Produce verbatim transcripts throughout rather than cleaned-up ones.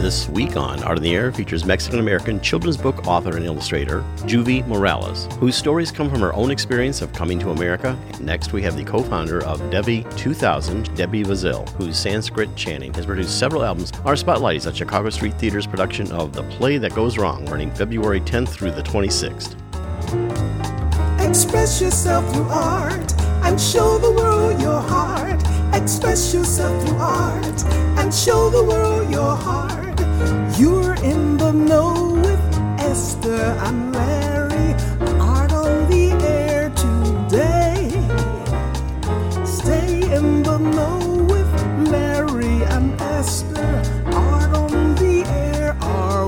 This week on Art in the Air features Mexican-American children's book author and illustrator Juvie Morales, whose stories come from her own experience of coming to America. Next, we have the co-founder of Devi two thousand, Debbie Vazil, whose Sanskrit chanting has produced several albums. Our spotlight is at Chicago Street Theater's production of The Play That Goes Wrong, running February tenth through the twenty-sixth. Express yourself through art and show the world your heart. Express yourself through art and show the world your heart. You're in the know with Esther and Larry. Art on the air today. Stay in the know with Larry and Esther. Art on the air our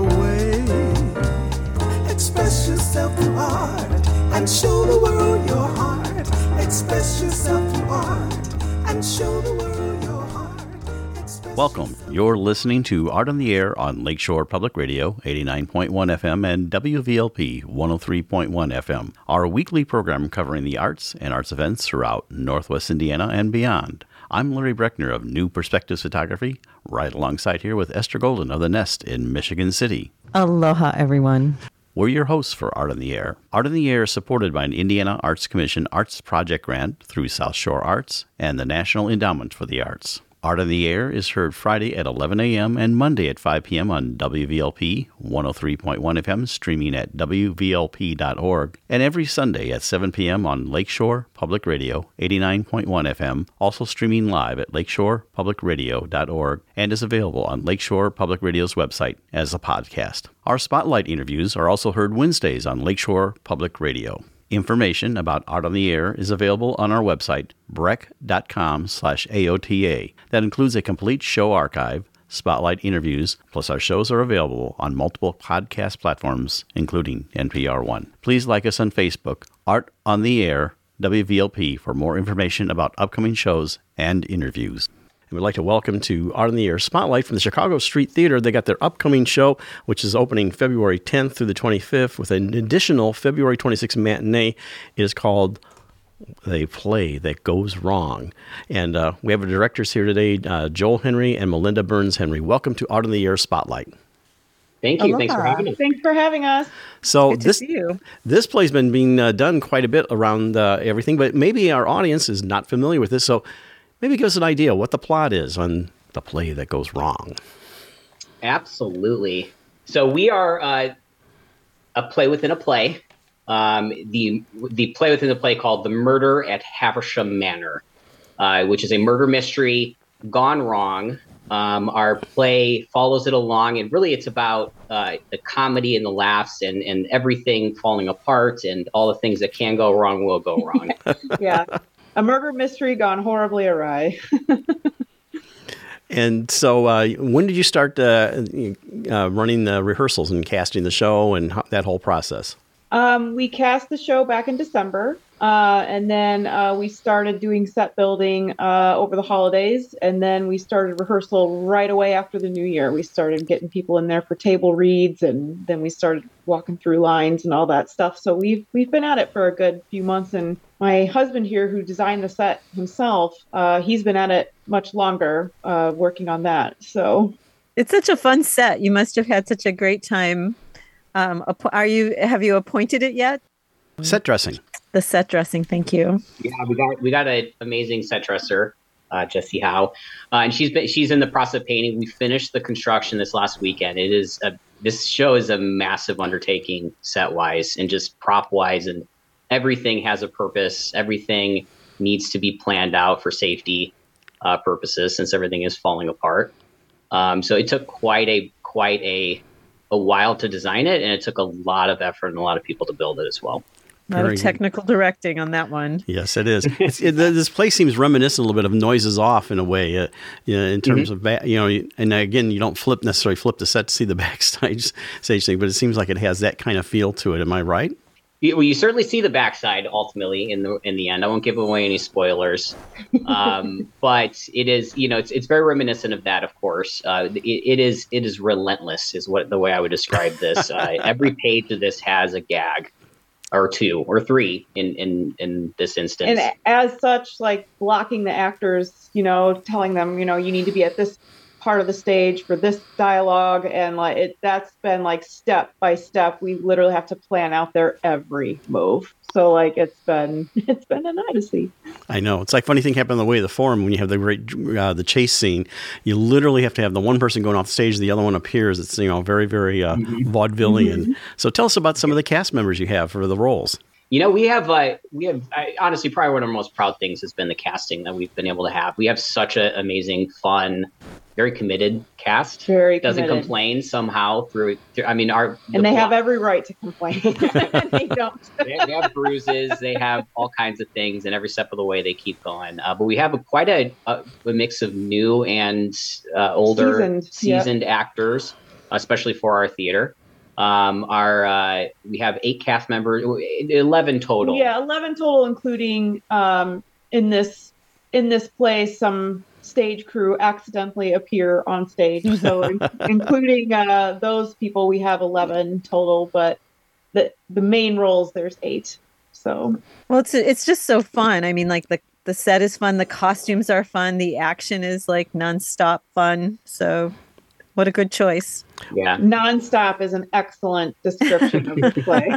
way. Express yourself through art and show the world your heart. Express yourself through art and show the world your heart. Express Welcome. You're listening to Art on the Air on Lakeshore Public Radio, eighty-nine point one F M and W V L P one oh three point one F M, our weekly program covering the arts and arts events throughout Northwest Indiana and beyond. I'm Larry Breckner of New Perspectives Photography, right alongside here with Esther Golden of The Nest in Michigan City. Aloha, everyone. We're your hosts for Art on the Air. Art on the Air is supported by an Indiana Arts Commission Arts Project Grant through South Shore Arts and the National Endowment for the Arts. Art on the Air is heard Friday at eleven a.m. and Monday at five p.m. on W V L P one oh three point one F M, streaming at W V L P dot org, and every Sunday at seven p.m. on Lakeshore Public Radio eighty-nine point one F M, also streaming live at lakeshore public radio dot org, and is available on Lakeshore Public Radio's website as a podcast. Our spotlight interviews are also heard Wednesdays on Lakeshore Public Radio. Information about Art on the Air is available on our website, breck dot com slash A O T A. That includes a complete show archive, spotlight interviews, plus our shows are available on multiple podcast platforms, including N P R One. Please like us on Facebook, Art on the Air, W V L P, for more information about upcoming shows and interviews. And we'd like to welcome to Art on the Air Spotlight from the Chicago Street Theater. They got their upcoming show, which is opening February tenth through the twenty-fifth, with an additional February twenty-sixth matinee. It is called The Play That Goes Wrong. And uh, we have our directors here today, uh, Joel Henry and Melinda Burns Henry. Welcome to Art on the Air Spotlight. Thank you. Aloha. Thanks for having us. Thanks for having us. So Good to this see you. this play's been being uh, done quite a bit around uh, everything, but maybe our audience is not familiar with this. So maybe give us an idea what the plot is on The Play That Goes Wrong. Absolutely. So we are uh, a play within a play. Um, the the play within the play called The Murder at Haversham Manor, uh, which is a murder mystery gone wrong. Um, our play follows it along, and really it's about uh, the comedy and the laughs and, and everything falling apart, and all the things that can go wrong will go wrong. Yeah. A murder mystery gone horribly awry. And so uh, when did you start uh, uh, running the rehearsals and casting the show and ho- that whole process? Um, we cast the show back in December, uh, and then uh, we started doing set building uh, over the holidays, and then we started rehearsal right away after the new year. We started getting people in there for table reads, and then we started walking through lines and all that stuff. So we've we've been at it for a good few months, and my husband here, who designed the set himself, uh, he's been at it much longer, uh, working on that. So It's such a fun set. You must have had such a great time. Um, app- are you? Have you appointed it yet? Set dressing. The set dressing. Thank you. Yeah, we got we got an amazing set dresser, uh, Jessie Howe, uh, and she's been, she's in the process of painting. We finished the construction this last weekend. It is a, this show is a massive undertaking, set wise and just prop wise, and everything has a purpose. Everything needs to be planned out for safety uh, purposes, since everything is falling apart. Um, so it took quite a quite a a while to design it, and it took a lot of effort and a lot of people to build it as well. A lot Very of good. technical directing on that one. Yes, it is. It's, it, this place seems reminiscent a little bit of Noises Off in a way, uh, you know, in terms of, ba- you know, and again, you don't flip necessarily flip the set to see the backstage stage thing, but it seems like it has that kind of feel to it. Am I right? You, well, you certainly see the backside ultimately in the in the end. I won't give away any spoilers, um, but it is, you know, it's it's very reminiscent of that. Of course, uh, it, it is it is relentless, is what the way I would describe this. Uh, every page of this has a gag, or two, or three in in in this instance. And as such, like blocking the actors, you know, telling them, you know, you need to be at this part of the stage for this dialogue, and like it that's been like step by step. We literally have to plan out their every move. So like it's been it's been an odyssey. I know. It's like funny thing happened on the way to the forum when you have the great uh, the chase scene. You literally have to have the one person going off the stage, the other one appears. It's, you know, very very uh, mm-hmm. vaudevillian. Mm-hmm. So tell us about some of the cast members you have for the roles. You know, we have, uh, we have. I, honestly, probably one of our most proud things has been the casting that we've been able to have. We have such an amazing, fun, very committed cast. Very doesn't committed. complain somehow through, through. I mean, our and they block, have every right to complain. They don't. they, they have bruises. They have all kinds of things, and every step of the way they keep going. Uh, but we have a, quite a, a, a mix of new and uh, older, seasoned, seasoned yep. actors, especially for our theater. Um, our uh, we have eight cast members, eleven total. Yeah, eleven total, including um, in this in this play, some stage crew accidentally appear on stage. So, in, including uh, those people, we have eleven total. But the the main roles, there's eight. So, well, it's it's just so fun. I mean, like the the set is fun, the costumes are fun, the action is like nonstop fun. So, what a good choice. Yeah. Nonstop is an excellent description of the play.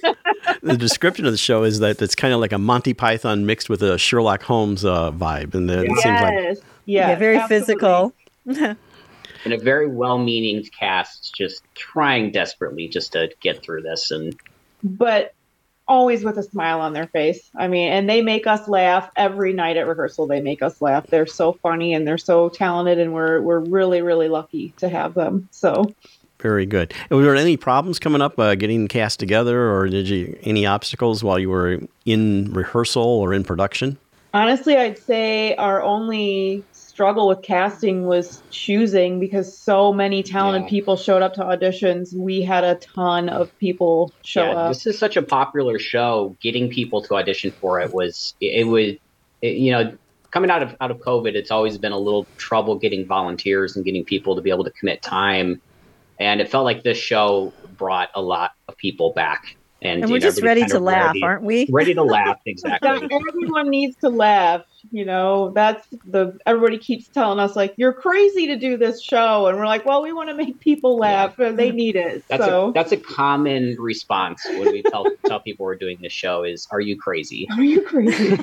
The description of the show is that it's kind of like a Monty Python mixed with a Sherlock Holmes uh, vibe. And it yes. seems like yes, yeah, very absolutely. physical. And a very well-meaning cast, just trying desperately just to get through this. And But always with a smile on their face. I mean, and they make us laugh every night at rehearsal. They make us laugh. They're so funny and they're so talented, and we're we're really really lucky to have them. So very good. And were there any problems coming up uh, getting the cast together, or did you any obstacles while you were in rehearsal or in production? Honestly, I'd say our only struggle with casting was choosing, because so many talented yeah. people showed up to auditions. We had a ton of people show yeah, up. This is such a popular show. Getting people to audition for it was, it, it would, it, you know, coming out of out of COVID, it's always been a little trouble getting volunteers and getting people to be able to commit time. And it felt like this show brought a lot of people back. And, and we're you know, just ready to laugh, ready, aren't we? Ready to laugh, exactly. Everyone needs to laugh. You know, that's the, everybody keeps telling us like, you're crazy to do this show. And we're like, well, we want to make people laugh. Yeah. They need it. That's so a, that's a common response when we tell, tell people we're doing this show is, are you crazy? Are you crazy?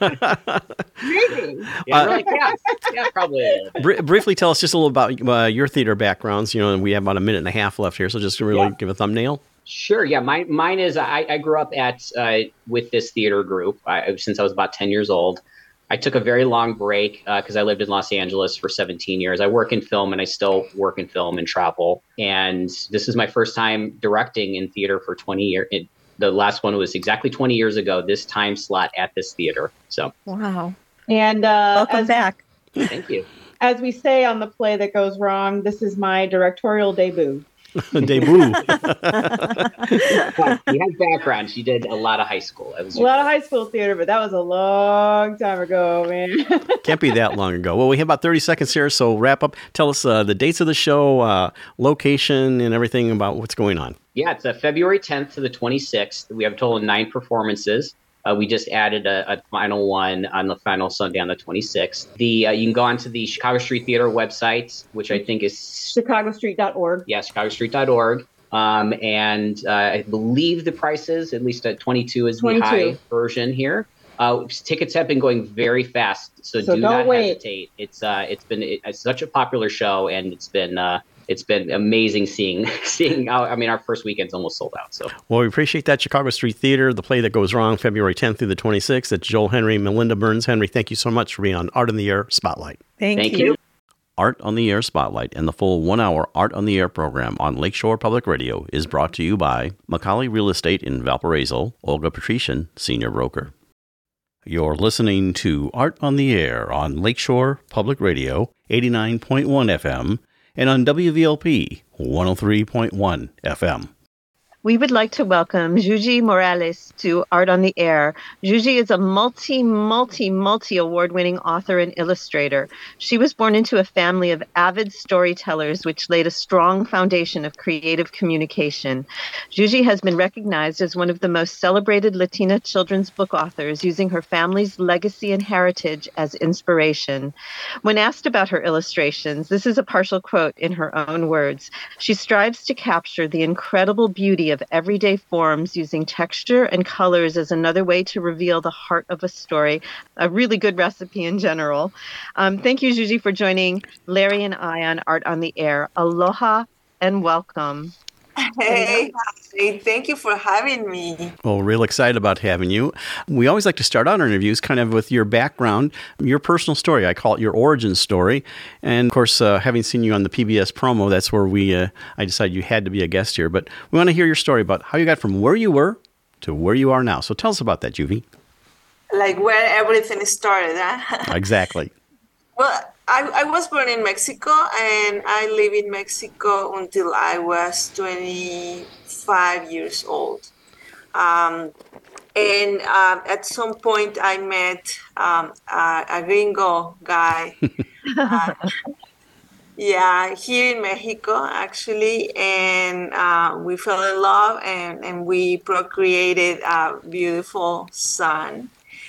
Maybe. Yeah, uh, like, yeah, yeah, probably a little bit. Br- briefly tell us just a little about uh, your theater backgrounds. You know, we have about a minute and a half left here. So just to really yeah. give a thumbnail. Sure. Yeah. Mine, mine is, I, I grew up at, uh, with this theater group I, since I was about ten years old. I took a very long break because uh, I lived in Los Angeles for seventeen years. I work in film and I still work in film and travel. And this is my first time directing in theater for twenty years. It, the last one was exactly twenty years ago, this time slot at this theater. So, wow. And uh, welcome as, back. Thank you. As we say on the play that goes wrong, this is my directorial debut. Debut. You had background. She did a lot of high school. It was a lot of high school theater, but that was a long time ago, man. Can't be that long ago. Well, we have about thirty seconds here, so wrap up. Tell us uh, the dates of the show, uh, location, and everything about what's going on. Yeah, it's uh, February tenth to the twenty-sixth. We have a total of nine performances. Uh, we just added a, a final one on the final Sunday on the twenty-sixth. The uh, you can go onto the Chicago Street Theater website, which I think is chicago street dot org. Yeah, chicago street dot org. Um, and uh, I believe the prices, at least at twenty-two, is twenty-two. The high version here. Uh, tickets have been going very fast, so, so do don't not wait. hesitate. It's uh, it's been it, it's such a popular show, and it's been. Uh, It's been amazing seeing, seeing. I mean, our first weekend's almost sold out. So, well, we appreciate that. Chicago Street Theater, The Play That Goes Wrong, February tenth through the twenty-sixth. It's Joel Henry, Melinda Burns. Henry, thank you so much for being on Art on the Air Spotlight. Thank, thank you. you. Art on the Air Spotlight and the full one-hour Art on the Air program on Lakeshore Public Radio is brought to you by Macaulay Real Estate in Valparaiso, Olga Patrician, Senior Broker. You're listening to Art on the Air on Lakeshore Public Radio, eighty-nine point one F M, and on W V L P one oh three point one F M. We would like to welcome Juji Morales to Art on the Air. Juji is a multi, multi, multi award-winning author and illustrator. She was born into a family of avid storytellers, which laid a strong foundation of creative communication. Juji has been recognized as one of the most celebrated Latina children's book authors, using her family's legacy and heritage as inspiration. When asked about her illustrations, this is a partial quote in her own words. She strives to capture the incredible beauty of everyday forms, using texture and colors as another way to reveal the heart of a story. A really good recipe in general. Um, thank you, Juji, for joining Larry and I on Art on the Air. Aloha and welcome. Hey, hey, thank you for having me. Well, real excited about having you. We always like to start out our interviews kind of with your background, your personal story. I call it your origin story. And of course, uh, having seen you on the P B S promo, that's where we uh, I decided you had to be a guest here. But we want to hear your story about how you got from where you were to where you are now. So tell us about that, Juvi. Like where everything started, huh? Exactly. Well, I, I was born in Mexico, and I lived in Mexico until I was twenty-five years old. Um, and uh, at some point, I met um, a, a gringo guy. uh, yeah, here in Mexico, actually. And uh, we fell in love, and, and we procreated a beautiful son.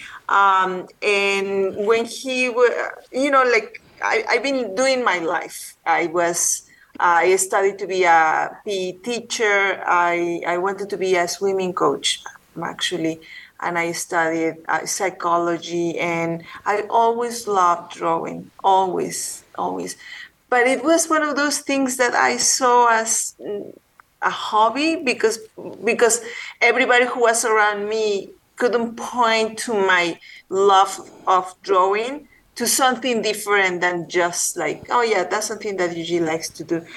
Um, and when he were, you know, like, I, I've been doing my life. I was, uh, I studied to be a P E teacher. I, I wanted to be a swimming coach, actually. And I studied uh, psychology, and I always loved drawing, always, always. But it was one of those things that I saw as a hobby because, because everybody who was around me couldn't point to my love of drawing to something different than just like, oh yeah, that's something that Yuji likes to do.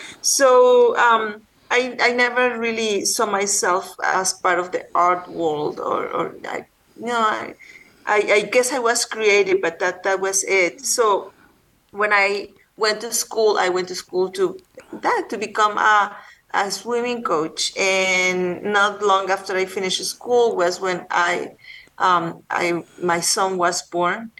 So um, I, I never really saw myself as part of the art world, or, or I, you know, I, I, I guess I was creative, but that, that was it. So when I went to school, I went to school to that to become a, a swimming coach. And not long after I finished school was when I, um, I my son was born.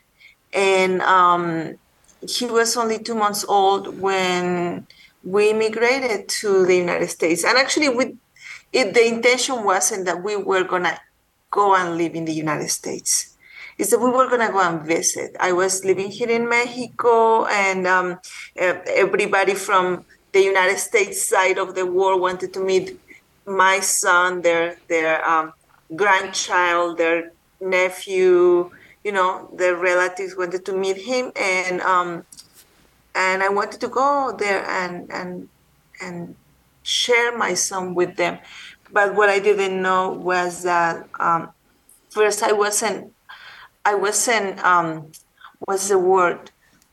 And um, he was only two months old when we immigrated to the United States. And actually, we, it, the intention wasn't that we were going to go and live in the United States. It's that we were going to go and visit. I was living here in Mexico, and um, everybody from the United States side of the world wanted to meet my son, their, their um, grandchild, their nephew. You know, the relatives wanted to meet him, and um, and I wanted to go there and and and share my son with them. But what I didn't know was that um, first I wasn't I wasn't um, what's the word?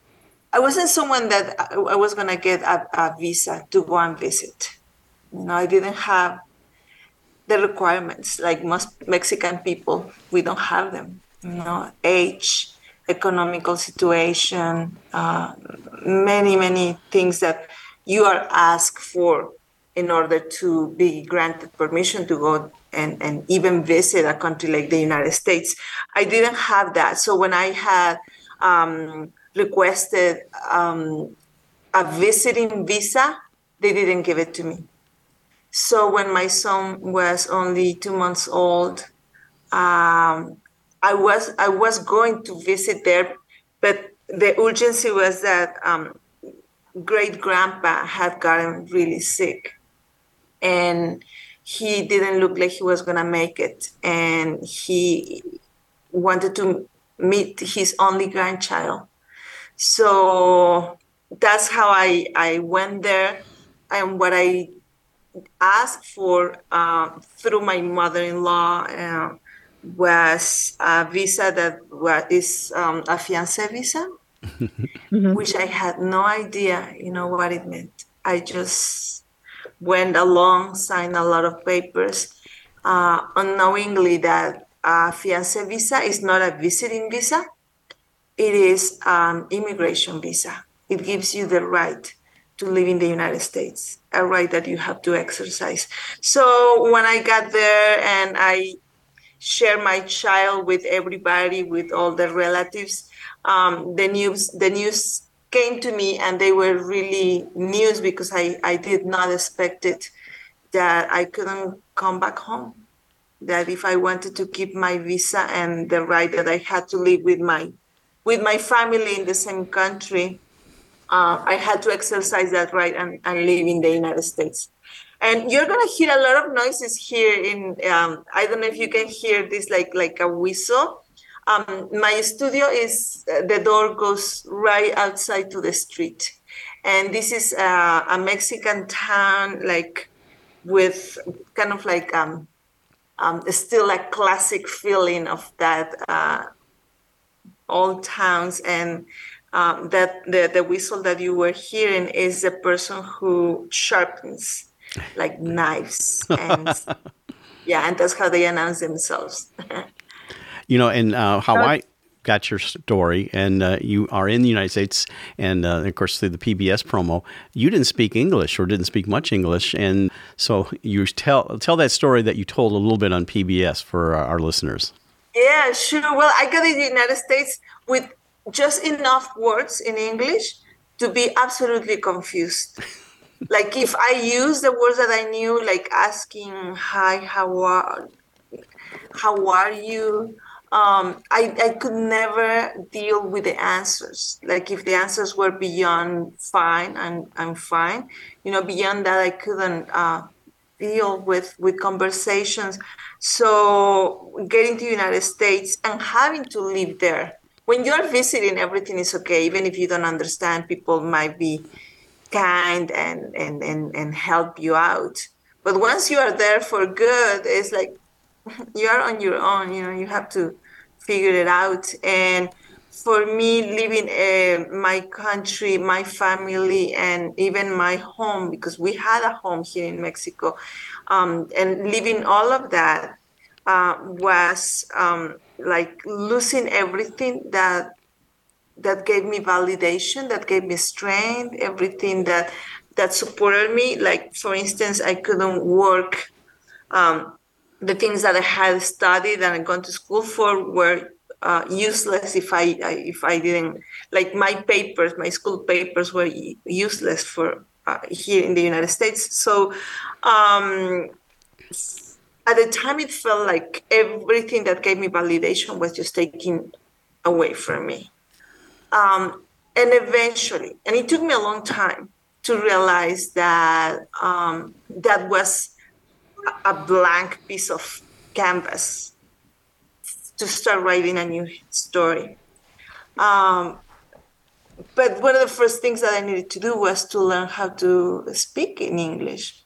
I wasn't someone that I was gonna get a, a visa to go and visit. You know, I didn't have the requirements like most Mexican people. We don't have them. You know, age, economical situation, uh, many, many things that you are asked for in order to be granted permission to go and, and even visit a country like the United States. I didn't have that. So when I had um, requested um, a visiting visa, they didn't give it to me. So when my son was only two months old, um, I was I was going to visit there, but the urgency was that um, great grandpa had gotten really sick, and he didn't look like he was gonna make it, and he wanted to meet his only grandchild. So that's how I I went there, and what I asked for uh, through my mother-in-law. Uh, was a visa that was, is um, a fiancé visa, mm-hmm. which I had no idea, you know, what it meant. I just went along, signed a lot of papers, uh, unknowingly that a fiancé visa is not a visiting visa. It is an immigration visa. It gives you the right to live in the United States, a right that you have to exercise. So when I got there and I shared my child with everybody, with all the relatives, um, the news the news came to me, and they were really news because I, I did not expect it, that I couldn't come back home. That if I wanted to keep my visa and the right that I had to live with my with my family in the same country, uh, I had to exercise that right and, and live in the United States. And you're gonna hear a lot of noises here. In um, I don't know if you can hear this, like like a whistle. Um, my studio is uh, the door goes right outside to the street, and this is uh, a Mexican town, like with kind of like um. Um, still a classic feeling of that uh, old towns, and um, that the, the whistle that you were hearing is the person who sharpens like knives, and yeah, and that's how they announce themselves. You know, and uh, how I got your story, and uh, you are in the United States, and uh, of course through the P B S promo, you didn't speak English or didn't speak much English, and so you tell tell that story that you told a little bit on P B S for our, our listeners. Yeah, sure. Well, I got in the United States with just enough words in English to be absolutely confused. Like if I use the words that I knew, like asking, "Hi, how are, how are you?" Um, I, I could never deal with the answers. Like if the answers were beyond fine, I'm, I'm fine. You know, beyond that, I couldn't uh, deal with, with conversations. So getting to the United States and having to live there, when you're visiting, everything is okay. Even if you don't understand, people might be kind and, and, and, and help you out. But once you are there for good, it's like, you are on your own, you know, you have to figure it out. And for me, leaving uh, my country, my family, and even my home, because we had a home here in Mexico, um, and leaving all of that uh, was um, like losing everything that that gave me validation, that gave me strength, everything that that supported me. Like, for instance, I couldn't work. Um, the things that I had studied and gone to school for were uh, useless if I, I if I didn't, like my papers, my school papers were useless for uh, here in the United States. So um, at the time, it felt like everything that gave me validation was just taken away from me. Um, and eventually, and it took me a long time to realize that um, that was a blank piece of canvas to start writing a new story. Um, but one of the first things that I needed to do was to learn how to speak in English.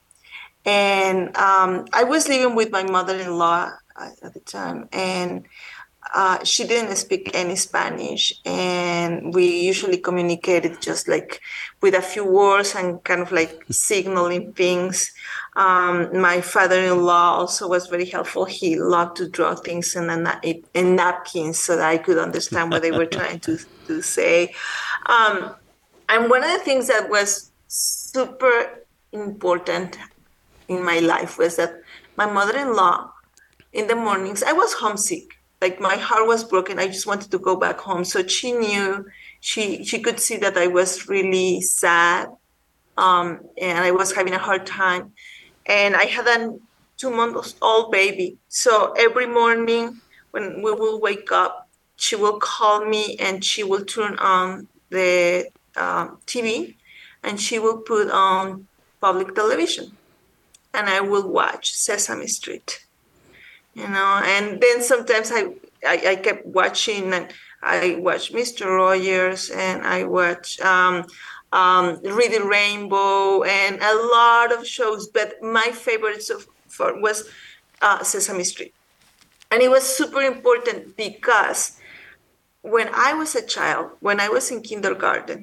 And um, I was living with my mother-in-law at the time, and uh, she didn't speak any Spanish, and we usually communicated just like with a few words and kind of like signaling things. Um, my father-in-law also was very helpful. He loved to draw things in, a, in napkins so that I could understand what they were trying to, to say. Um, and one of the things that was super important in my life was that my mother-in-law, in the mornings, I was homesick. Like my heart was broken. I just wanted to go back home. So she knew, she she could see that I was really sad, um, and I was having a hard time. And I had a two-month-old baby. So every morning when we will wake up, she will call me and she will turn on the um, T V and she will put on public television. And I will watch Sesame Street. You know, and then sometimes I, I, I kept watching, and I watched Mister Rogers, and I watched um, um, Reading Rainbow, and a lot of shows. But my favorite so far was uh, Sesame Street. And it was super important because when I was a child, when I was in kindergarten,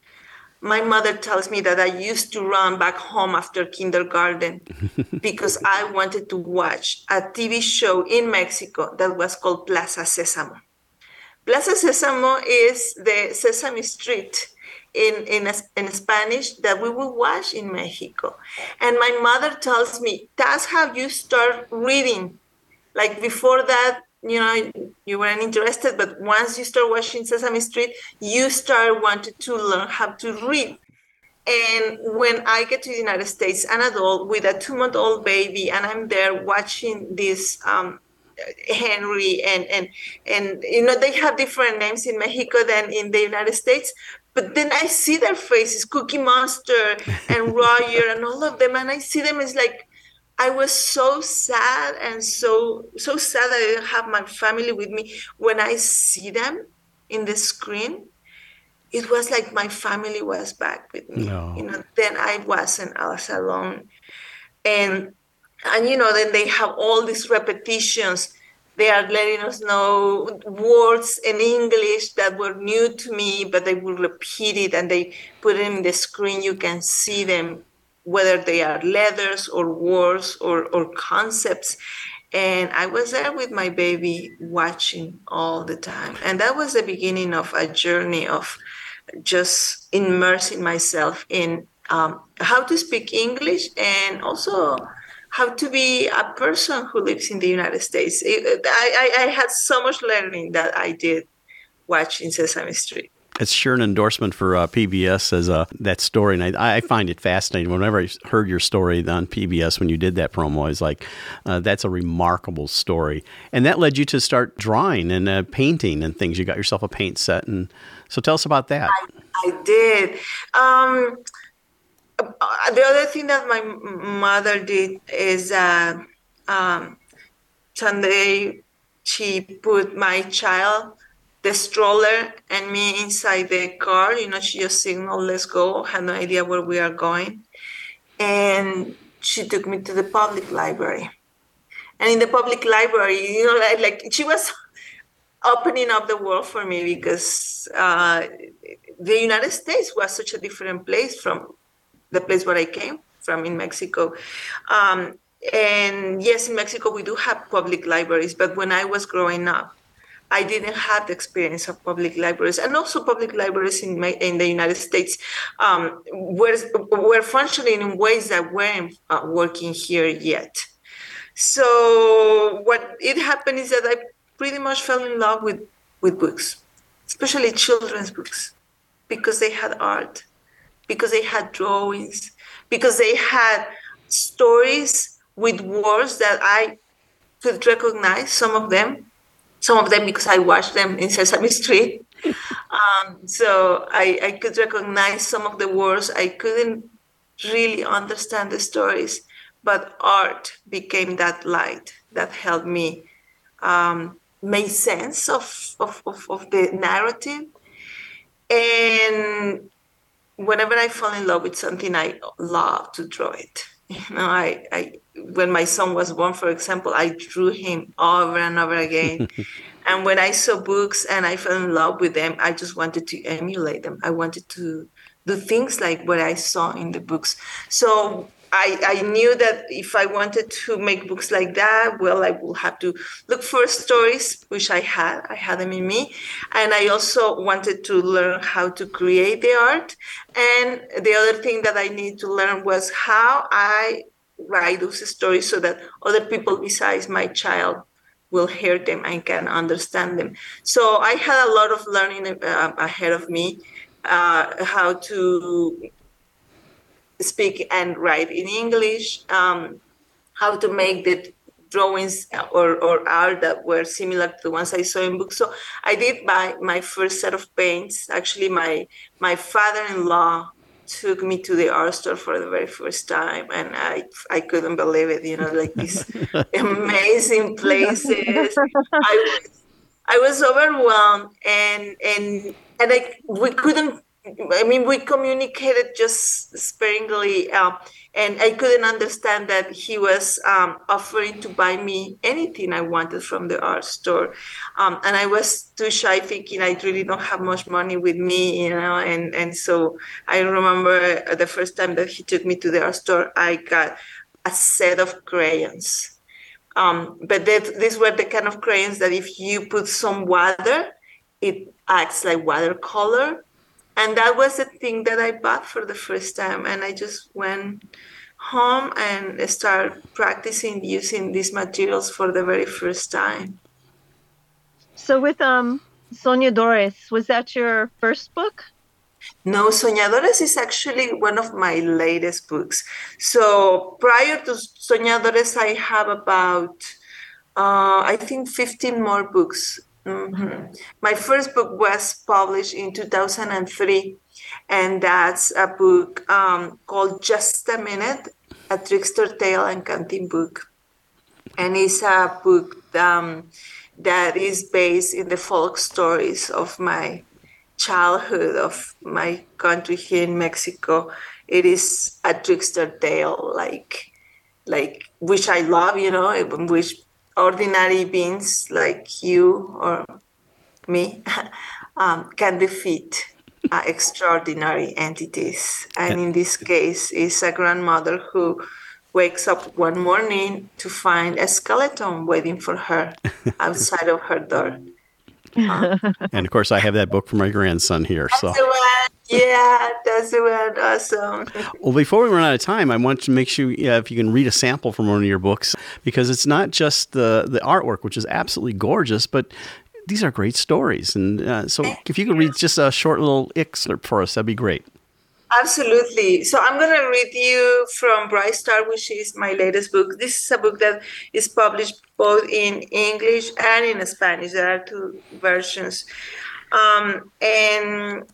my mother tells me that I used to run back home after kindergarten because I wanted to watch a T V show in Mexico that was called Plaza Sésamo. Plaza Sésamo is the Sesame Street in, in, in Spanish that we would watch in Mexico. And my mother tells me, that's how you start reading. Like before that, you know, you weren't interested, but once you start watching Sesame Street, you start wanting to learn how to read. And when I get to the United States, an adult with a two-month-old baby, and I'm there watching this um, Henry and and and you know, they have different names in Mexico than in the United States. But then I see their faces, Cookie Monster and Roger and all of them, and I see them as like, I was so sad and so so sad that I didn't have my family with me. When I see them in the screen, it was like my family was back with me. No. You know, then I wasn't, I was alone. And, and, you know, then they have all these repetitions. They are letting us know words in English that were new to me, but they will repeat it and they put it in the screen. You can see them, whether they are letters or words or, or concepts. And I was there with my baby watching all the time. And that was the beginning of a journey of just immersing myself in um, how to speak English and also how to be a person who lives in the United States. It, I, I, I had so much learning that I did watching Sesame Street. It's sure an endorsement for uh, P B S as uh, that story, and I, I find it fascinating. Whenever I heard your story on P B S when you did that promo, I was like, uh, that's a remarkable story. And that led you to start drawing and uh, painting and things. You got yourself a paint set, and so tell us about that. I, I did. Um, the other thing that my mother did is uh, um, Sunday she put my child, the stroller, and me inside the car. You know, she just signaled, let's go. Had no idea where we are going. And she took me to the public library. And in the public library, you know, like, like she was opening up the world for me because uh, the United States was such a different place from the place where I came from in Mexico. Um, and yes, in Mexico, we do have public libraries. But when I was growing up, I didn't have the experience of public libraries, and also public libraries in my, in the United States um, were, were functioning in ways that weren't uh, working here yet. So what it happened is that I pretty much fell in love with, with books, especially children's books, because they had art, because they had drawings, because they had stories with words that I could recognize, some of them. Some of them because I watched them in Sesame Street. Um, so I, I could recognize some of the words. I couldn't really understand the stories, but art became that light that helped me um, make sense of, of, of, of the narrative. And whenever I fall in love with something, I love to draw it. You know, I, I when my son was born, for example, I drew him over and over again. And when I saw books and I fell in love with them, I just wanted to emulate them. I wanted to do things like what I saw in the books. So I, I knew that if I wanted to make books like that, well, I will have to look for stories, which I had. I had them in me. And I also wanted to learn how to create the art. And the other thing that I needed to learn was how I write those stories so that other people besides my child will hear them and can understand them. So I had a lot of learning uh, ahead of me, uh, how to speak and write in English, um, how to make the drawings or, or art that were similar to the ones I saw in books. So I did buy my first set of paints. Actually, my my father-in-law took me to the art store for the very first time, and I I couldn't believe it. You know, like these amazing places. I was I was overwhelmed, and and and I we couldn't. I mean, we communicated just sparingly, uh, and I couldn't understand that he was um, offering to buy me anything I wanted from the art store. Um, and I was too shy, thinking I really don't have much money with me, you know. And, and so I remember the first time that he took me to the art store, I got a set of crayons. Um, but that, these were the kind of crayons that if you put some water, it acts like watercolor. And that was the thing that I bought for the first time. And I just went home and started practicing using these materials for the very first time. So with um Soñadores, was that your first book? No, Soñadores is actually one of my latest books. So prior to Soñadores, I have about, uh, I think, fifteen more books. Mm-hmm. My first book was published in two thousand three, and that's a book um, called Just a Minute, a Trickster Tale and Canting Book. And it's a book um, that is based in the folk stories of my childhood, of my country here in Mexico. It is a trickster tale, like, like which I love, you know, in which ordinary beings like you or me um, can defeat uh, extraordinary entities. And in this case, it's a grandmother who wakes up one morning to find a skeleton waiting for her outside of her door. Uh, and of course, I have that book for my grandson here. That's So, the one. Yeah, that's the one. Awesome. well, before we run out of time, I want to make sure yeah, if you can read a sample from one of your books, because it's not just the the artwork, which is absolutely gorgeous, but these are great stories. And uh, so, if you could read just a short little excerpt for us, that'd be great. Absolutely. So I'm going to read you from Bright Star, which is my latest book. This is a book that is published both in English and in Spanish. There are two versions. Um, and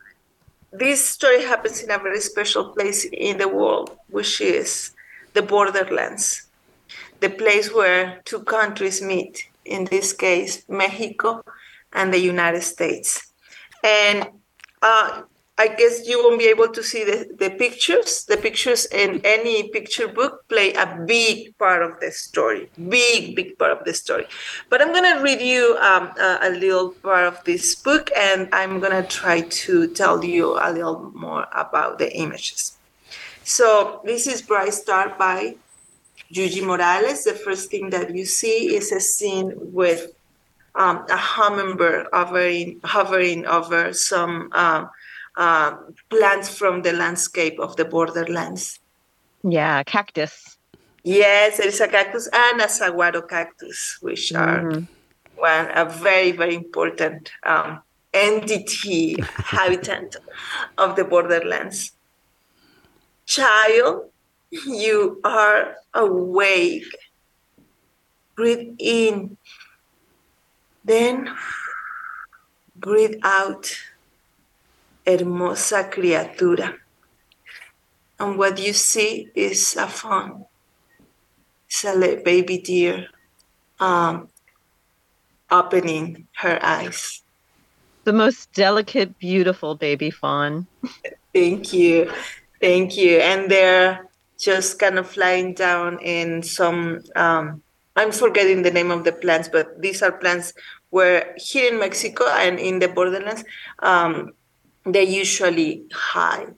this story happens in a very special place in the world, which is the borderlands, the place where two countries meet, in this case, Mexico and the United States. And uh, I guess you won't be able to see the, the pictures. The pictures in any picture book play a big part of the story, big, big part of the story. But I'm going to read you um, a, a little part of this book, and I'm going to try to tell you a little more about the images. So this is Bright Star by Yuyi Morales. The first thing that you see is a scene with um, a hummingbird hovering, hovering over some um, Uh, plants from the landscape of the borderlands. Yeah, cactus. Yes, there is a cactus and a saguaro cactus, which mm-hmm. are one a very, very important um, entity, habitant of the borderlands. Child, you are awake. Breathe in. Then breathe out. Hermosa criatura. And what you see is a fawn. It's a baby deer um, opening her eyes. The most delicate, beautiful baby fawn. Thank you. Thank you. And they're just kind of flying down in some, um, I'm forgetting the name of the plants, but these are plants where here in Mexico and in the borderlands, um, they usually hide.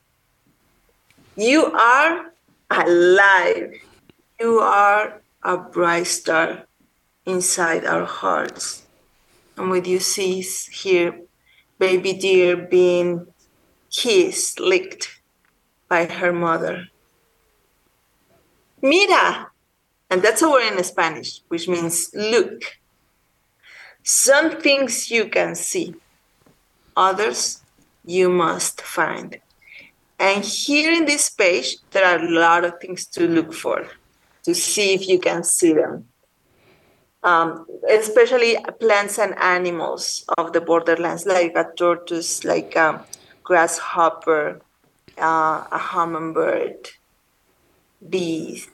You are alive. You are a bright star inside our hearts. And what you see is here, baby deer being kissed, licked by her mother. Mira. And that's a word in Spanish, which means look. Some things you can see. Others you must find. And here in this page, there are a lot of things to look for, to see if you can see them. Um, especially plants and animals of the borderlands, like a tortoise, like a grasshopper, uh, a hummingbird, bees.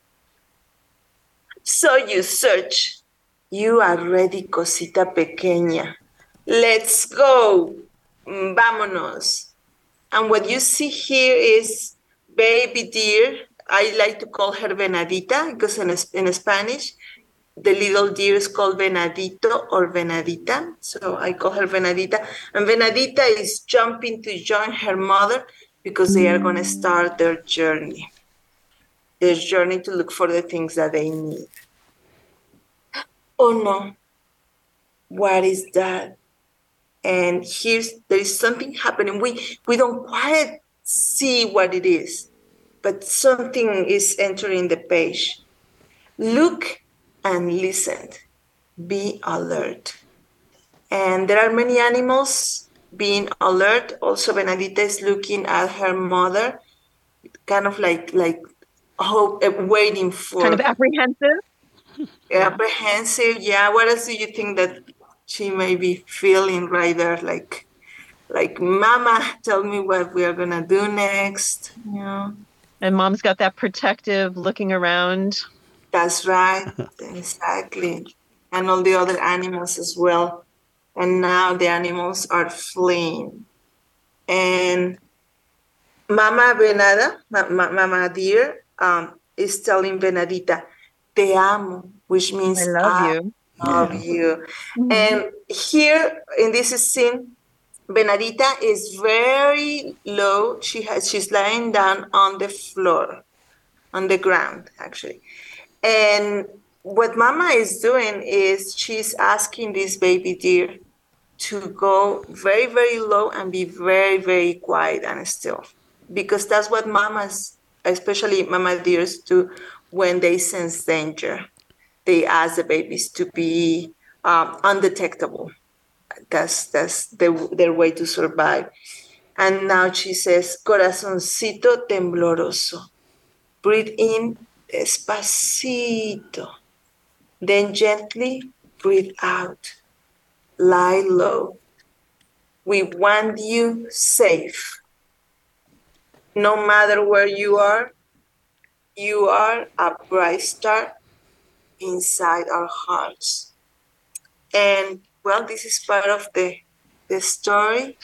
So you search. You are ready, cosita pequeña. Let's go. Vámonos. And what you see here is baby deer. I like to call her venadita because in, in Spanish, the little deer is called venadito or venadita. So I call her venadita. And venadita is jumping to join her mother because they are going to start their journey. Their journey to look for the things that they need. Oh no. What is that? And here's there is something happening. We we don't quite see what it is, but something is entering the page. Look and listen. Be alert. And there are many animals being alert. Also, Benedita is looking at her mother, kind of like like hope, uh, waiting for. Kind of apprehensive. Apprehensive. Yeah. What else do you think that she may be feeling right there? Like, like, Mama, tell me what we are gonna do next. Yeah. And Mom's got that protective looking around. That's right. Exactly. And all the other animals as well. And now the animals are fleeing. And Mama Venada, ma- ma- Mama Deer, um, is telling Benedita, Te amo, which means I love I you. love Yeah. you. Mm-hmm. And here in this scene, Benedita is very low. She has she's lying down on the floor, on the ground, actually. And what Mama is doing is she's asking this baby deer to go very, very low and be very, very quiet and still. Because that's what mamas, especially mama deers, do when they sense danger. They ask the babies to be um, undetectable. That's that's the, their way to survive. And now she says, corazoncito tembloroso. Breathe in despacito. Then gently breathe out. Lie low. We want you safe. No matter where you are, you are a bright star inside our hearts. And well, this is part of the, the story.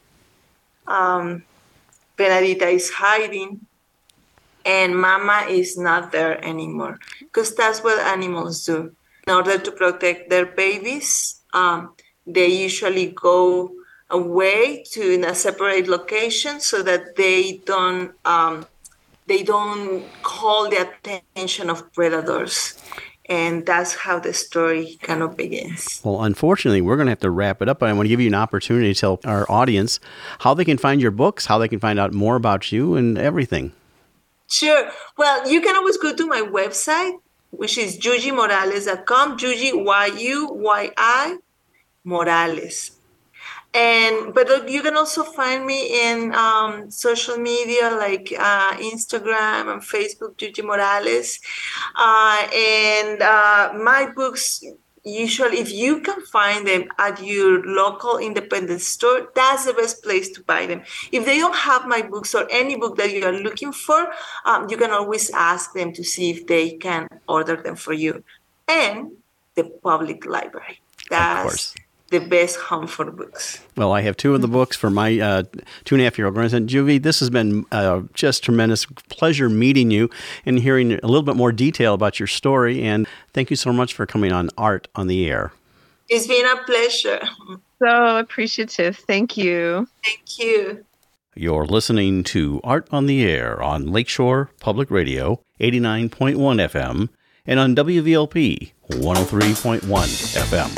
Um, Benedita is hiding and Mama is not there anymore because that's what animals do. In order to protect their babies, um, they usually go away to in a separate location so that they don't um, they don't call the attention of predators. And that's how the story kind of begins. Well, unfortunately, we're going to have to wrap it up, but I want to give you an opportunity to tell our audience how they can find your books, how they can find out more about you and everything. Sure. Well, you can always go to my website, which is yuyi morales dot com, Yuyi, Y U Y I, Morales. And but you can also find me in um, social media like uh, Instagram and Facebook, Yuyi Morales. Uh, and uh, my books, usually, if you can find them at your local independent store, that's the best place to buy them. If they don't have my books or any book that you are looking for, um, you can always ask them to see if they can order them for you. And the public library. That's of course. The best home for books. Well, I have two of the books for my uh, two and a half year old grandson. Juvie, this has been uh, just tremendous pleasure meeting you and hearing a little bit more detail about your story. And thank you so much for coming on Art on the Air. It's been a pleasure. So appreciative. Thank you. Thank you. You're listening to Art on the Air on Lakeshore Public Radio, eighty-nine point one F M, and on W V L P, one oh three point one F M.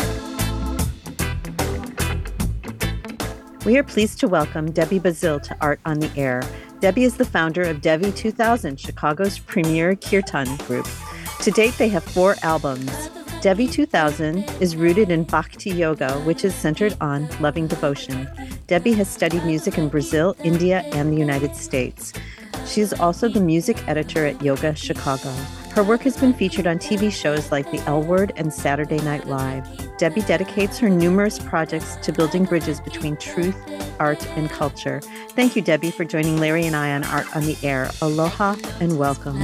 We are pleased to welcome Debbie Bazil to Art on the Air. Debbie is the founder of Devi two thousand, Chicago's premier kirtan group. To date, they have four albums. Devi two thousand is rooted in Bhakti Yoga, which is centered on loving devotion. Debbie has studied music in Brazil, India, and the United States. She is also the music editor at Yoga Chicago. Her work has been featured on T V shows like The L Word and Saturday Night Live. Debbie dedicates her numerous projects to building bridges between truth, art, and culture. Thank you, Debbie, for joining Larry and I on Art on the Air. Aloha and welcome.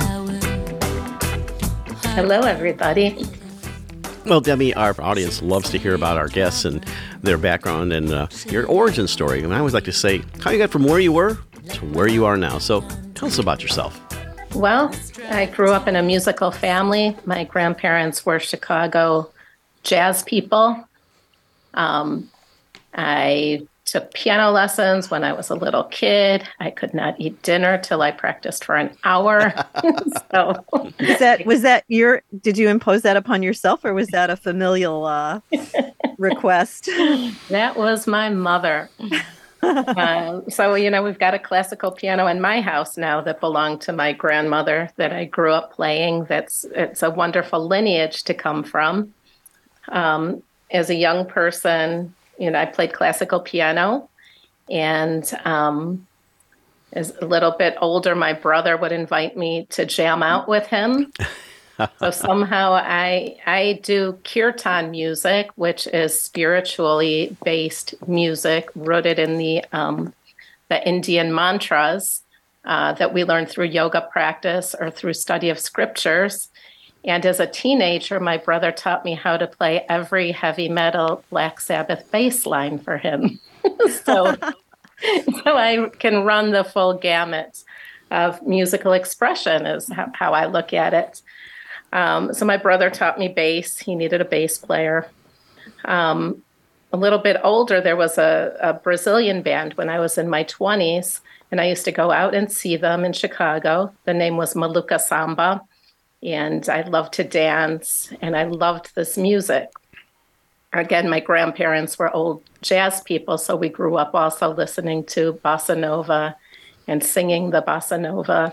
Hello, everybody. Well, Debbie, our audience loves to hear about our guests and their background and uh, your origin story. And I always like to say how you got from where you were to where you are now. So tell us about yourself. Well, I grew up in a musical family. My grandparents were Chicago jazz people. Um, I took piano lessons when I was a little kid. I could not eat dinner till I practiced for an hour. so was that was that your? Did you impose that upon yourself, or was that a familial? Uh... request. That was my mother. uh, so, you know, we've got a classical piano in my house now that belonged to my grandmother that I grew up playing. That's it's a wonderful lineage to come from. Um, as a young person, you know, I played classical piano, and um, as a little bit older, my brother would invite me to jam out with him. So somehow I I do kirtan music, which is spiritually based music rooted in the um, the Indian mantras uh, that we learn through yoga practice or through study of scriptures. And as a teenager, my brother taught me how to play every heavy metal Black Sabbath bass line for him. so, so I can run the full gamut of musical expression is how, how I look at it. Um, so my brother taught me bass. He needed a bass player. Um, a little bit older, there was a, a Brazilian band when I was in my twenties, and I used to go out and see them in Chicago. The name was Maluca Samba, and I loved to dance, and I loved this music. Again, my grandparents were old jazz people, so we grew up also listening to bossa nova and singing the bossa nova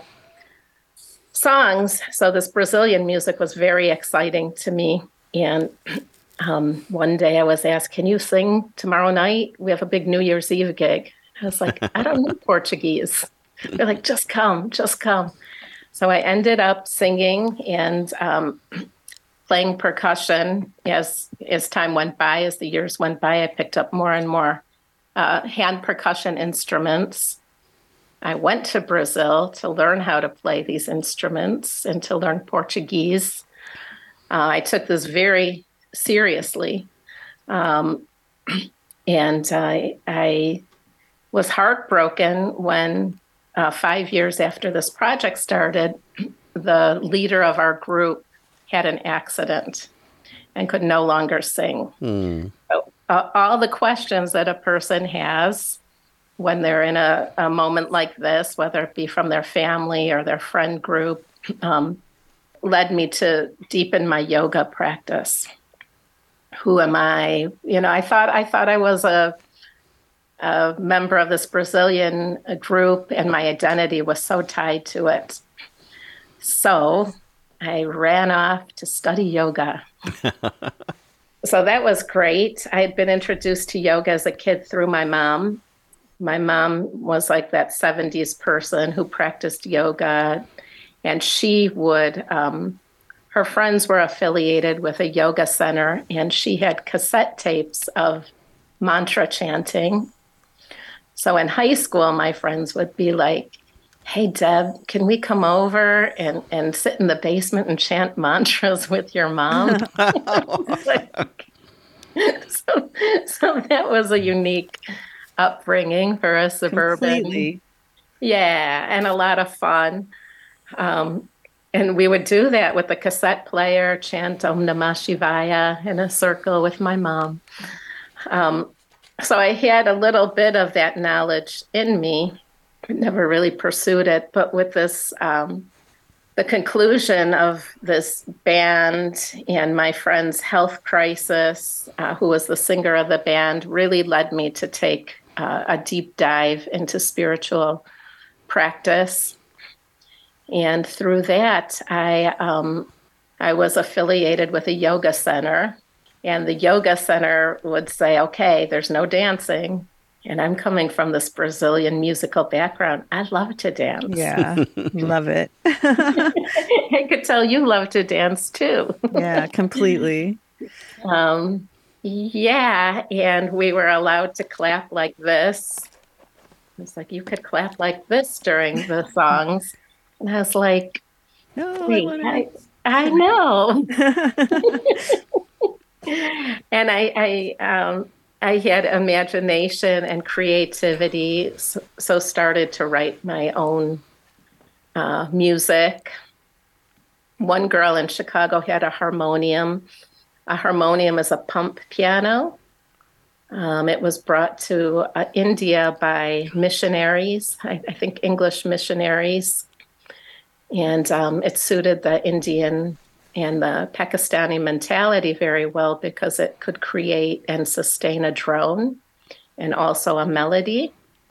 songs. So this Brazilian music was very exciting to me. And um, one day I was asked, can you sing tomorrow night? We have a big New Year's Eve gig. I was like, I don't know Portuguese. They're like, just come, just come. So I ended up singing and um, playing percussion as, as time went by, as the years went by. I picked up more and more uh, hand percussion instruments. I went to Brazil to learn how to play these instruments and to learn Portuguese. Uh, I took this very seriously. Um, and I, I was heartbroken when uh, five years after this project started, the leader of our group had an accident and could no longer sing. Mm. So, uh, all the questions that a person has when they're in a, a moment like this, whether it be from their family or their friend group, um, led me to deepen my yoga practice. Who am I? You know, I thought I thought I was a, a member of this Brazilian group, and my identity was so tied to it. So I ran off to study yoga. So that was great. I had been introduced to yoga as a kid through my mom. My mom was like that seventies person who practiced yoga, and she would, um, her friends were affiliated with a yoga center, and she had cassette tapes of mantra chanting. So in high school, my friends would be like, hey, Deb, can we come over and, and sit in the basement and chant mantras with your mom? like, so, so that was a unique upbringing for a suburban. Completely. Yeah, and a lot of fun. Um, and we would do that with the cassette player, chant Om Namah Shivaya in a circle with my mom. Um, so I had a little bit of that knowledge in me. Never really pursued it, but with this, um, the conclusion of this band and my friend's health crisis, uh, who was the singer of the band, really led me to take uh, a deep dive into spiritual practice. And through that, I um, I was affiliated with a yoga center, and the yoga center would say, okay, there's no dancing. And I'm coming from this Brazilian musical background. I love to dance. Yeah, love it. I could tell you love to dance too. Yeah, completely. Um, yeah, and we were allowed to clap like this. It's like, you could clap like this during the songs. And I was like, no, wait, I, I, I know. And I, I, um, I had imagination and creativity, so, so started to write my own uh, music. One girl in Chicago had a harmonium. A harmonium is a pump piano. Um, it was brought to uh, India by missionaries, I, I think English missionaries, and um, it suited the Indian and the Pakistani mentality very well because it could create and sustain a drone and also a melody.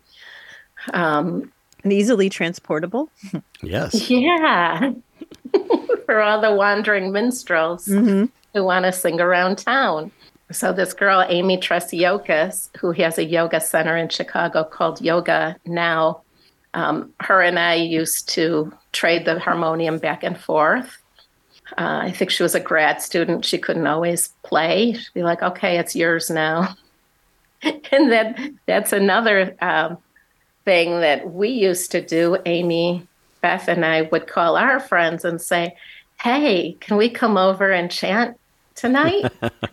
Um, and easily transportable. Yes. Yeah. For all the wandering minstrels Mm-hmm. who want to sing around town. So this girl, Amy Tresiokas, who has a yoga center in Chicago called Yoga Now, um, her and I used to trade the harmonium back and forth. Uh, I think she was a grad student. She couldn't always play. She'd be like, okay, it's yours now. And then that's another um, thing that we used to do. Amy, Beth, and I would call our friends and say, hey, can we come over and chant tonight?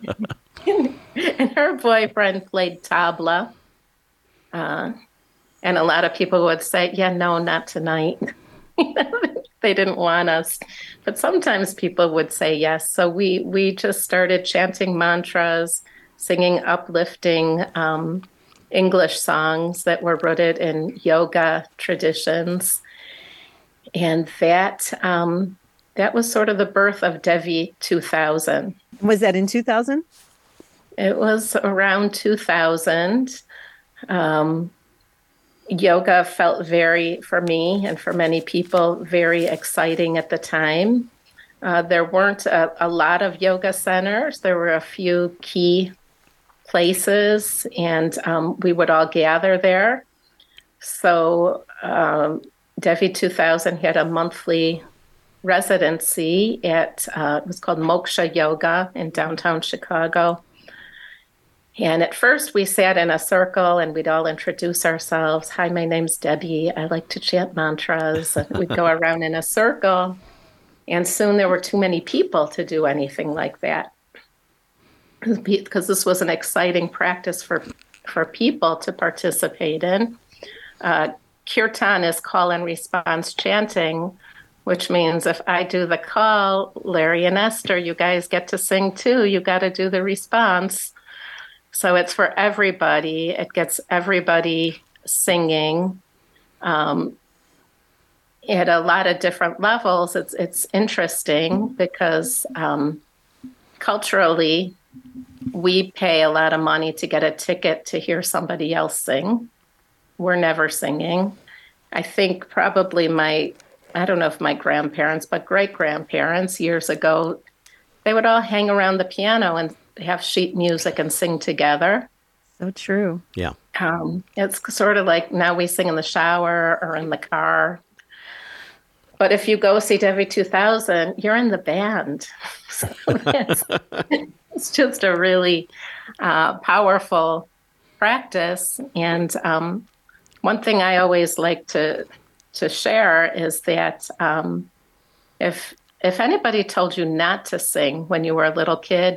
And her boyfriend played tabla. Uh, and a lot of people would say, yeah, no, not tonight. They didn't want us. But sometimes people would say yes. So we, we just started chanting mantras, singing uplifting um, English songs that were rooted in yoga traditions. And that um, that was sort of the birth of Devi two thousand. Was that in two thousand? It was around two thousand. Um, yoga felt very, for me and for many people, very exciting at the time. Uh, there weren't a, a lot of yoga centers. There were a few key places, and um, we would all gather there. So um, Devi two thousand had a monthly residency at, uh, it was called Moksha Yoga in downtown Chicago. And at first we sat in a circle and we'd all introduce ourselves. Hi, my name's Debbie. I like to chant mantras. And we'd go around in a circle. And soon there were too many people to do anything like that. Because this was an exciting practice for, for people to participate in. Uh, Kirtan is call and response chanting, which means if I do the call, Larry and Esther, you guys get to sing too. You got to do the response. So it's for everybody. It gets everybody singing um, at a lot of different levels. It's it's interesting because um, culturally, we pay a lot of money to get a ticket to hear somebody else sing. We're never singing. I think probably my, I don't know if my grandparents, but great-grandparents years ago, they would all hang around the piano and have sheet music and sing together. So true. Yeah. Um, it's sort of like now we sing in the shower or in the car. But if you go see Devi two thousand, you're in the band. So it's, it's just a really uh, powerful practice. And um, one thing I always like to to share is that um, if if anybody told you not to sing when you were a little kid,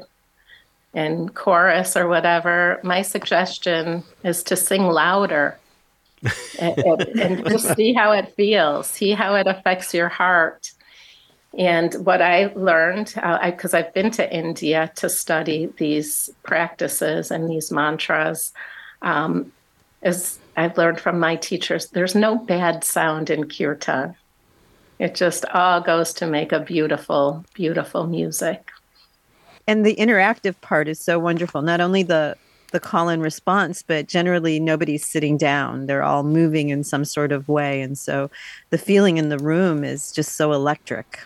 in chorus or whatever, my suggestion is to sing louder and, and just see how it feels, see how it affects your heart. And what I learned, because uh, I've been to India to study these practices and these mantras, um, is I've learned from my teachers, there's no bad sound in kirtan. It just all goes to make a beautiful, beautiful music. And the interactive part is so wonderful. Not only the the call and response, but generally nobody's sitting down. They're all moving in some sort of way. And so the feeling in the room is just so electric.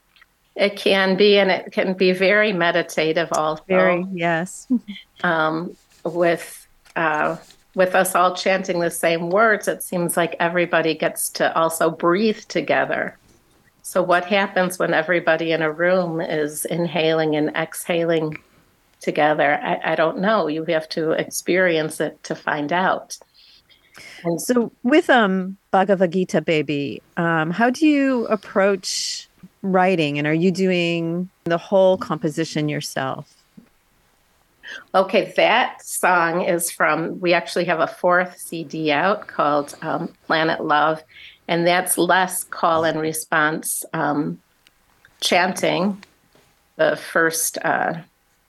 It can be, and it can be very meditative also. Very, yes. Um, with uh, with us all chanting the same words, it seems like everybody gets to also breathe together. So what happens when everybody in a room is inhaling and exhaling together? I, I don't know. You have to experience it to find out. And so with um, Bhagavad Gita Baby, um, how do you approach writing? And are you doing the whole composition yourself? Okay, that song is from, we actually have a fourth C D out called um, Planet Love. And that's less call and response um, chanting. The first uh,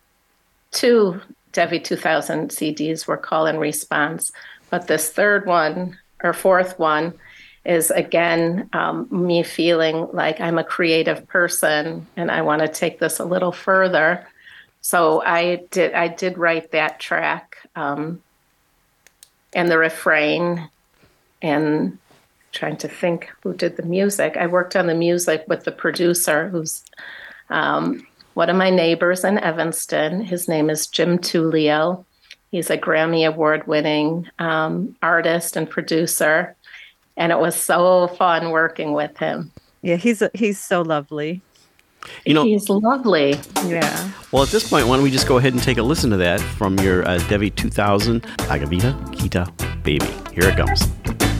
two Devi two thousand C Ds were call and response. But this third one, or fourth one, is, again, um, me feeling like I'm a creative person and I want to take this a little further. So I did I did write that track um, and the refrain, and trying to think who did the music. I worked on the music with the producer, who's um, one of my neighbors in Evanston. His name is Jim Tullio. He's a Grammy Award-winning um, artist and producer, and it was so fun working with him. Yeah, he's a, he's so lovely. You know, he's lovely. Yeah. Well, at this point, why don't we just go ahead and take a listen to that from your uh, Devi two thousand, Agavita Kita Baby. Here it comes.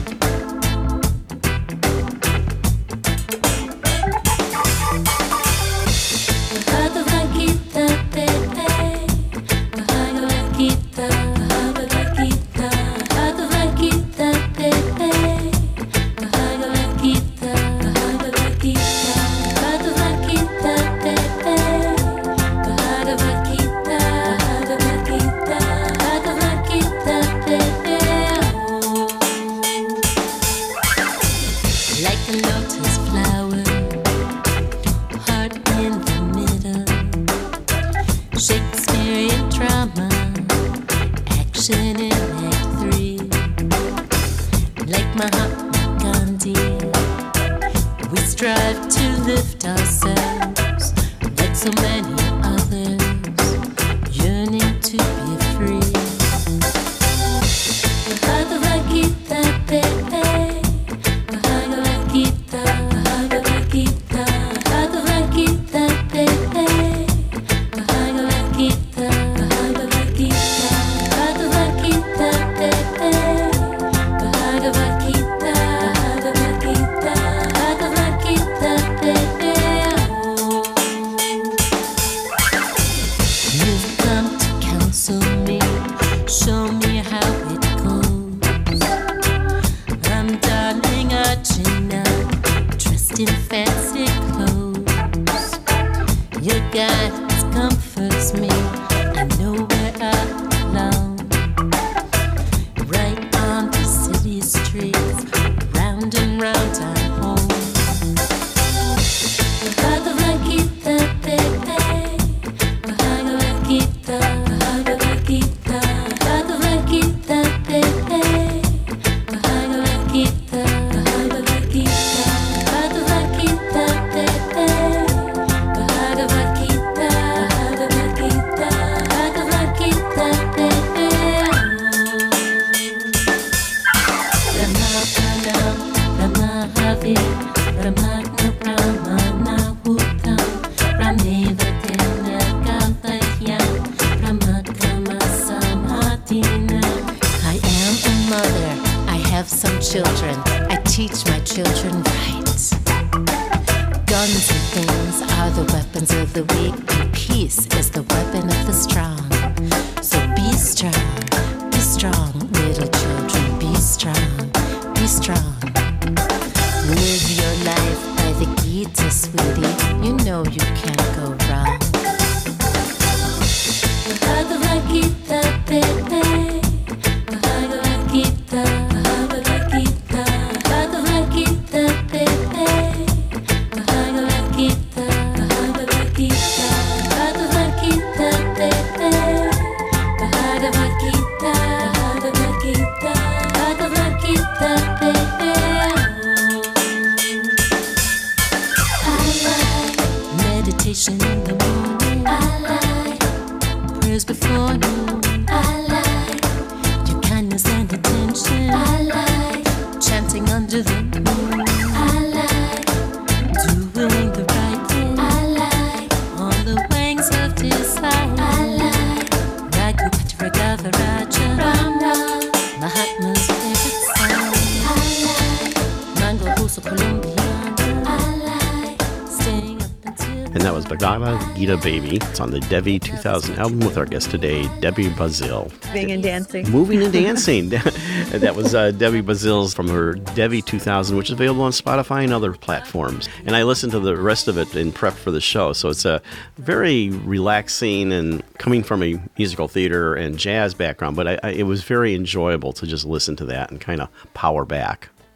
Gita Baby. It's on the Devi two thousand album with our guest today, Debbie Bazile. Moving and dancing. Moving and dancing. That was uh, Debbie Bazile's from her Devi two thousand, which is available on Spotify and other platforms. And I listened to the rest of it in prep for the show. So it's a very relaxing, and coming from a musical theater and jazz background, but I, I, it was very enjoyable to just listen to that and kind of power back.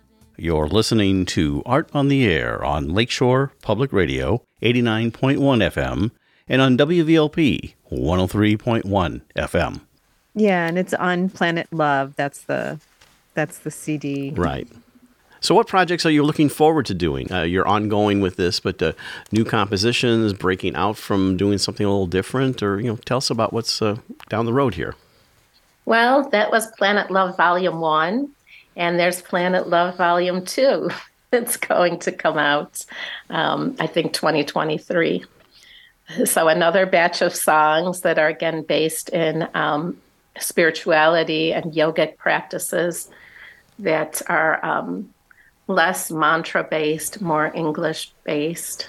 You're listening to Art on the Air on Lakeshore Public Radio, eighty-nine point one F M, and on W V L P, one oh three point one F M. Yeah, and it's on Planet Love. That's the that's the C D. Right. So what projects are you looking forward to doing? Uh, you're ongoing with this, but uh, new compositions, breaking out from doing something a little different, or, you know, tell us about what's uh, down the road here. Well, that was Planet Love Volume one. And there's Planet Love Volume two that's going to come out, um, I think, twenty twenty-three. So another batch of songs that are, again, based in um, spirituality and yogic practices that are um, less mantra-based, more English-based.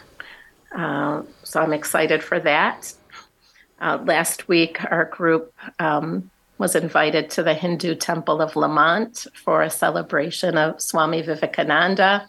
Uh, so I'm excited for that. Uh, last week, our group Um, was invited to the Hindu Temple of Lamont for a celebration of Swami Vivekananda.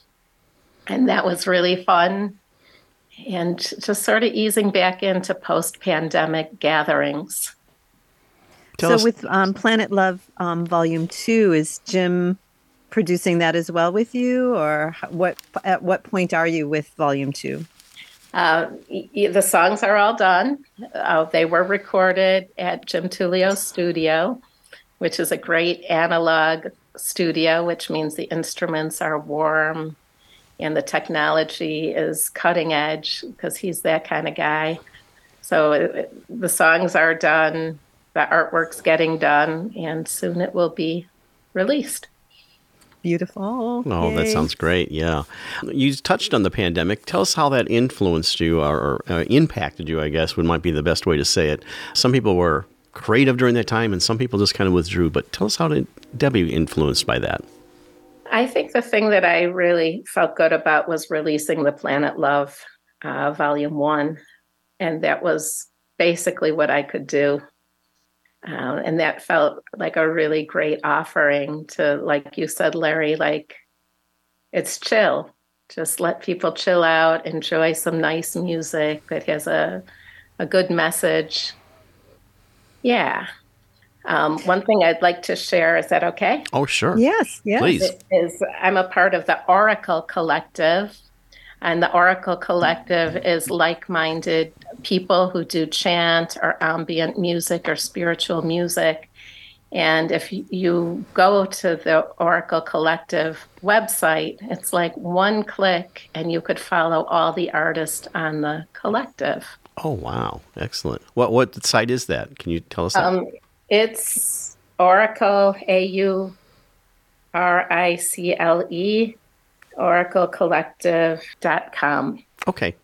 And that was really fun. And just sort of easing back into post-pandemic gatherings. Tell so us- with um, Planet Love um, Volume two, is Jim producing that as well with you? Or what? At what point are you with Volume two? Uh, y- the songs are all done. Uh, they were recorded at Jim Tullio's studio, which is a great analog studio, which means the instruments are warm and the technology is cutting edge because he's that kind of guy. So uh, the songs are done, the artwork's getting done, and soon it will be released. Beautiful. Oh, Yay. that sounds great. Yeah. You touched on the pandemic. Tell us how that influenced you or, or uh, impacted you, I guess, would might be the best way to say it. Some people were creative during that time and some people just kind of withdrew. But tell us how did Debbie influenced by that? I think the thing that I really felt good about was releasing the Planet Love uh, Volume one. And that was basically what I could do. Uh, and that felt like a really great offering to, like you said, Larry, like it's chill. Just let people chill out, enjoy some nice music that has a, a good message. Yeah. Um, one thing I'd like to share, is that okay? Oh, sure. Yes, yes. Please. Is I'm a part of the Oracle Collective. And the Oracle Collective is like-minded people who do chant or ambient music or spiritual music. And if you go to the Oracle Collective website, it's like one click and you could follow all the artists on the collective. Oh, wow. Excellent. What what site is that? Can you tell us that? Um, it's Oracle, A U R I C L E, oracle collective dot com. Okay.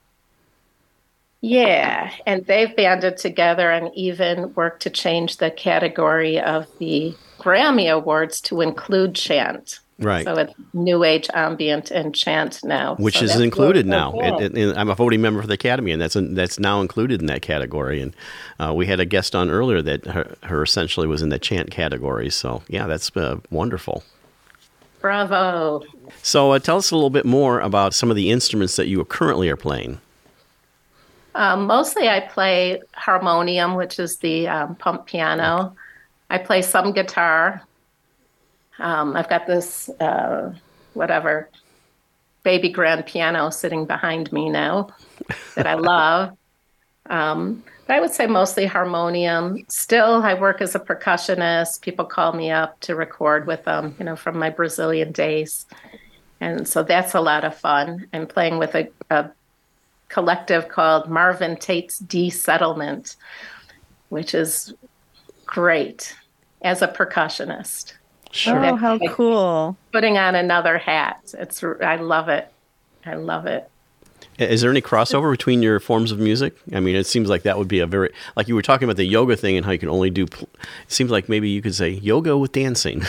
Yeah, and they've banded together and even worked to change the category of the Grammy Awards to include chant. Right. So it's New Age ambient and chant now. Which so is that's included really now. cool. It, it, I'm a voting member for the Academy, and that's that's now included in that category. And uh, we had a guest on earlier that her, her essentially was in the chant category. So, yeah, that's uh, wonderful. Bravo. So uh, tell us a little bit more about some of the instruments that you currently are playing. Um, mostly I play harmonium, which is the um, pump piano. I play some guitar. Um, I've got this, uh, whatever, baby grand piano sitting behind me now that I love. Um, but I would say mostly harmonium. Still, I work as a percussionist. People call me up to record with them, you know, from my Brazilian days. And so that's a lot of fun. I'm playing with a, a collective called Marvin Tate's D-Settlement, which is great as a percussionist. Sure. Oh, how Like cool. Putting on another hat. It's I love it. I love it. Is there any crossover between your forms of music? I mean, it seems like that would be a very, like you were talking about the yoga thing and how you can only do, it seems like maybe you could say yoga with dancing.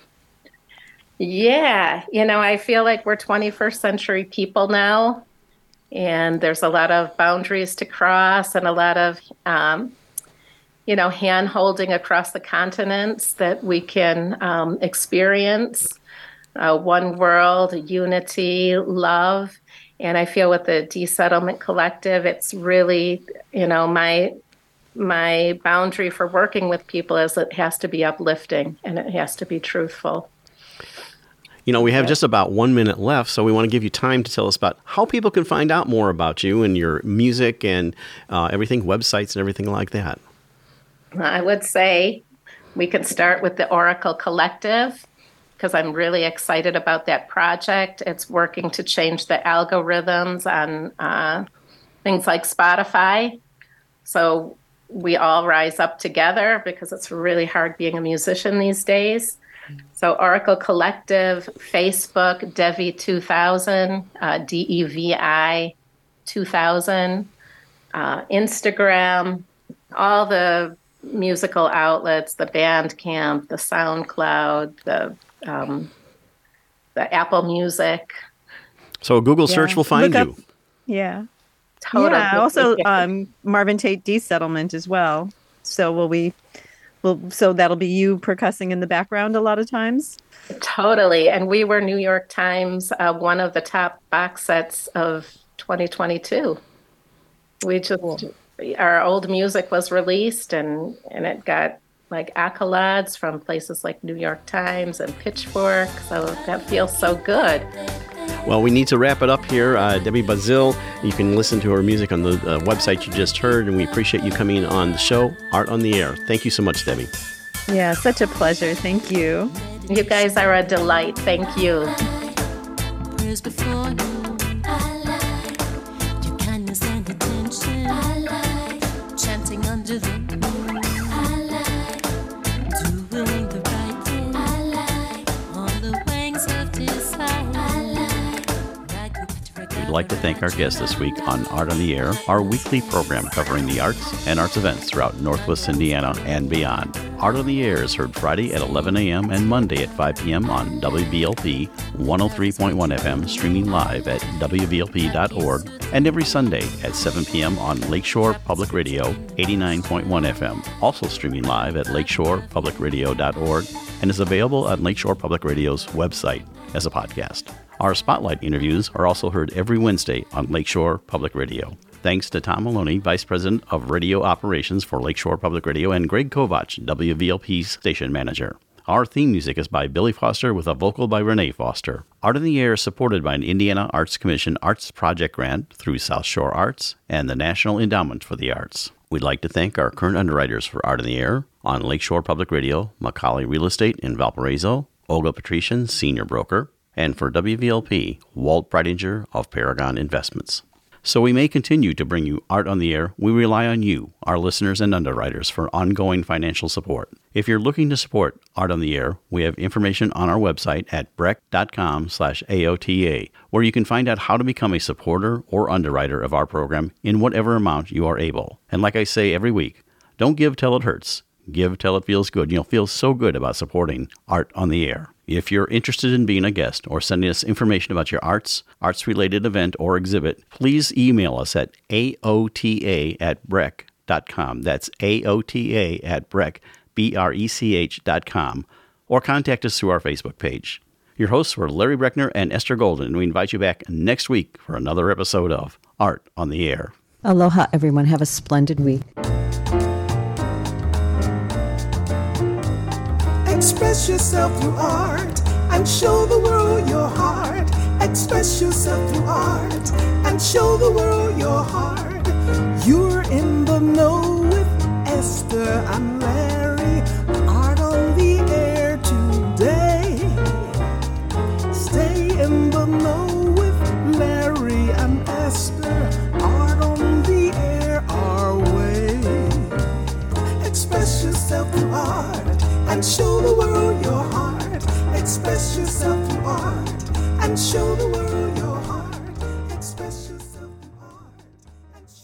Yeah. You know, I feel like we're twenty-first century people now, and there's a lot of boundaries to cross and a lot of, um, you know, hand holding across the continents that we can um, experience. Uh, one world, unity, love. And I feel with the D-Settlement Collective, it's really, you know, my my boundary for working with people is it has to be uplifting and it has to be truthful. You know, we have just about one minute left, so we want to give you time to tell us about how people can find out more about you and your music and uh, everything, websites and everything like that. I would say we could start with the Oracle Collective, because I'm really excited about that project. It's working to change the algorithms on uh, things like Spotify. So we all rise up together, because it's really hard being a musician these days. So Oracle Collective, Facebook, Devi two thousand, uh, D E V I two thousand, uh, Instagram, all the musical outlets, the Bandcamp, the SoundCloud, the um, the Apple Music. So a Google Yeah. search will find Look you. up- Yeah. Totally. Yeah. Also, um, Marvin Tate D-Settlement as well. So will we? Will so that'll be you percussing in the background a lot of times. Totally. And we were New York Times, uh, one of the top box sets of twenty twenty-two. We just, our old music was released, and, and it got like accolades from places like New York Times and Pitchfork. So that feels so good. Well, we need to wrap it up here. Uh, Debbie Bazile, you can listen to her music on the uh, website you just heard, and we appreciate you coming on the show, Art on the Air. Thank you so much, Debbie. Yeah, such a pleasure. Thank you. You guys are a delight. Thank you. Prayers before you. I like your kindness and attention. I like chanting under the moon. I like doing the right thing. I like on the wings of desire. I like We'd like to thank our guest this week on Art on the Air, our weekly program covering the arts and arts events throughout Northwest Indiana and beyond. Art on the Air is heard Friday at eleven a.m. and Monday at five p.m. on W V L P one oh three point one F M, streaming live at W V L P dot org, and every Sunday at seven p.m. on Lakeshore Public Radio eighty-nine point one F M, also streaming live at lakeshore public radio dot org, and is available on Lakeshore Public Radio's website as a podcast. Our Spotlight interviews are also heard every Wednesday on Lakeshore Public Radio. Thanks to Tom Maloney, Vice President of Radio Operations for Lakeshore Public Radio, and Greg Kovach, W V L P's Station Manager. Our theme music is by Billy Foster with a vocal by Renee Foster. Art in the Air is supported by an Indiana Arts Commission Arts Project Grant through South Shore Arts and the National Endowment for the Arts. We'd like to thank our current underwriters for Art in the Air on Lakeshore Public Radio, Macaulay Real Estate in Valparaiso, Olga Patrician, Senior Broker, and for W V L P, Walt Breidinger of Paragon Investments. So we may continue to bring you Art on the Air. We rely on you, our listeners and underwriters, for ongoing financial support. If you're looking to support Art on the Air, we have information on our website at breck dot com slash A O T A, where you can find out how to become a supporter or underwriter of our program in whatever amount you are able. And like I say every week, don't give till it hurts. Give till it feels good. You'll feel so good about supporting Art on the Air. If you're interested in being a guest or sending us information about your arts, arts-related event, or exhibit, please email us at A O T A at breck dot com. That's A O T A at breck, B R E C H dot com. Or contact us through our Facebook page. Your hosts were Larry Breckner and Esther Golden, and we invite you back next week for another episode of Art on the Air. Aloha, everyone. Have a splendid week. Express yourself through art and show the world your heart. Express yourself through art and show the world your heart. You're in the know with Esther and Larry. Art on the Air today. Stay in the know with Larry and Esther. Art on the Air our way. Express yourself through art and show the world your heart. Express yourself through art and show the world